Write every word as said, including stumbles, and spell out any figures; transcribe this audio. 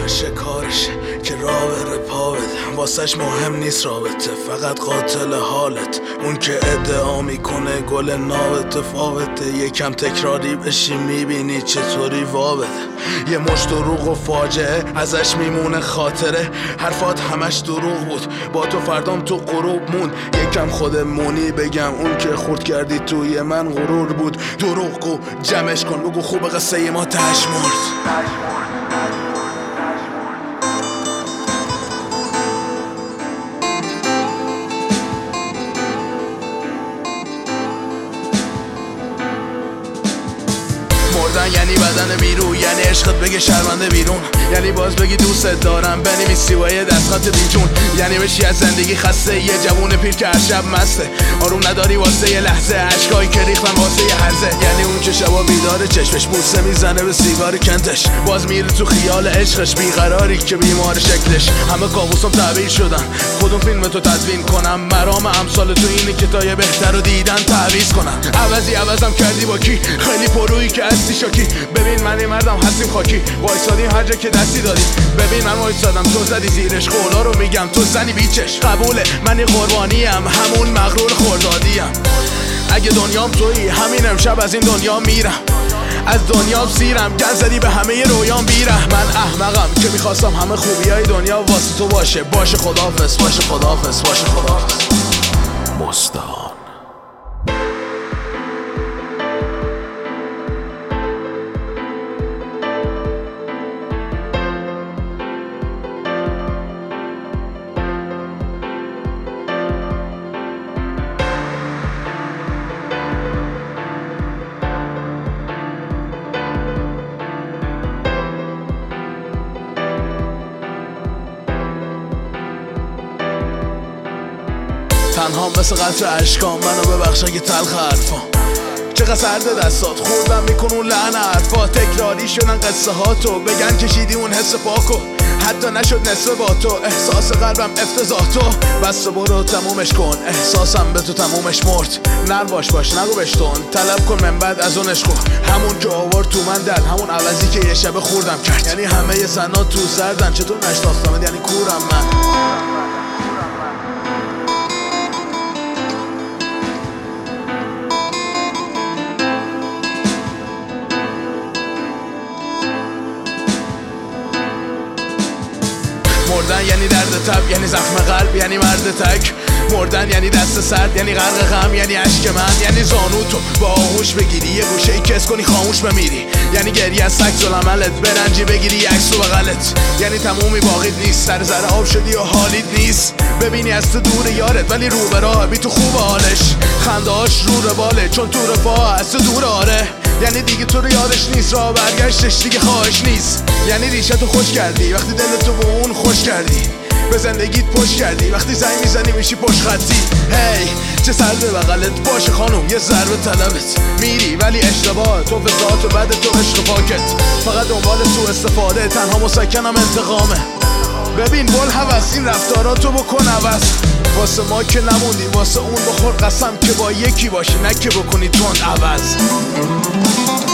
شکارشه که راه بره پا بده، واسش مهم نیست رابطه، فقط قاتل حالت. اون که ادعا میکنه گل نامتفاوته، یکم تکراری بشی میبینی چطوری وا بده. یه مش دروغ و فاجعه ازش میمونه خاطره، حرفات همش دروغ بود، با تو فردام تو غروب موند. یکم خودمونی بگم، اون که خورد کردی توی من غرور بود. دروغ گو جمعش کن، بگو خوب قصه ما تهش مرد. مردن یعنی بدن بیرون، یعنی عشقت بگه شرمنده بیرون، یعنی باز بگی دوست دارم بنویسی با یه دستخط بیجون، یعنی بشی از زندگی خسته، یه جوون پیر که هر شب مسته، آروم نداری واسه یه لحظه، عشقایی که ریختن واسه یه هرزه. یعنی اون که شبا بیداره چشمش بوسه میزنه به سیگار کنتش، باز میره تو خیال عشقش، بیقراری که بیمار شکلش. همه کابوسم تعبیر شدن، کدوم فیلم تو تدوین کنم؟ مرام امثال تو اینه که تا یه بهتر رو دیدن تعویض کنم. عوضی عوضم کردی با کی؟ خیلی پرویی که هستی شاکی. ببین من مردم هستیم خاکی، وایسادیم هر جا که دستی دادی. ببین من وایسادم تو زدی زیرش، قولا رو میگم تو زنی بیچش. قبوله من قربانیم، همون مغرور خوردادیم. اگه دنیام تویی همین امشب از این دنیا میرم، از دنیا سیرم، گن زدی به همه رویام بیرم. من احمقم که میخواستم همه خوبیای دنیا واسه تو باشه. باشه خداحافظ، باشه خداحافظ، باشه خداحافظ. مستعان. تنها مثل قطر اشکام، منو ببخش اگه تلخ حرفام. چقدر سرد دستات خوردم میکن اون لعن حرفا، تکراری شدن قصه ها تو، بگن کشیدی اون حس پاکو، حتی نشد نصف با تو. احساس قلبم افتضاح تو، بس برو تمومش کن، احساسم به تو تمومش مرد. نر باش باش نگو بشتون، طلب کن من بعد از اون عشقو، همون که آورد تو من دل، همون عوضی که یه شب خوردم کرد. یعنی همه ی زنا تو سردن، چطور نشناختمت؟ یعنی کورم من. مردن یعنی درد تب، یعنی زخم قلب، یعنی مرد تک. مردن یعنی دست سرد، یعنی غرق غم، یعنی عشق من، یعنی زانو تو با آغوش بگیری، یه گوشه ای کس کنی خاموش بمیری. یعنی گریه از سکس و عملت، برنجی بگیری عکس و بغلت. یعنی تمومی باقیت نیست، سر ذره آب شدی و حالیت نیست. ببینی از تو دور یارت ولی رو به راه، بی تو خوب حالش، خندهاش رو باله چون تو رفاه از تو دور. آره یعنی دیگه تو رو یادش نیست، راه برگشتش دیگه خواهش نیست. یعنی ریشتو خوش کردی وقتی دلتو به اون خوش کردی، به زندگیت پشت کردی وقتی زنگ میزنی میشی پشت خطی. هی چه سر به بغلت باشه خانوم، یه ضربه طلبت میری ولی اشتباه تو، فضاحت و بعد تو عشق پاکت، فقط دنبال سوء استفاده، تنها مسکنم انتقامه. ببین بول هوس، این رفتاراتو بکن عوض، واسه ما که نموندی، واسه اون بخور قسم که با یکی باشی، نه که بکنی تند عوض.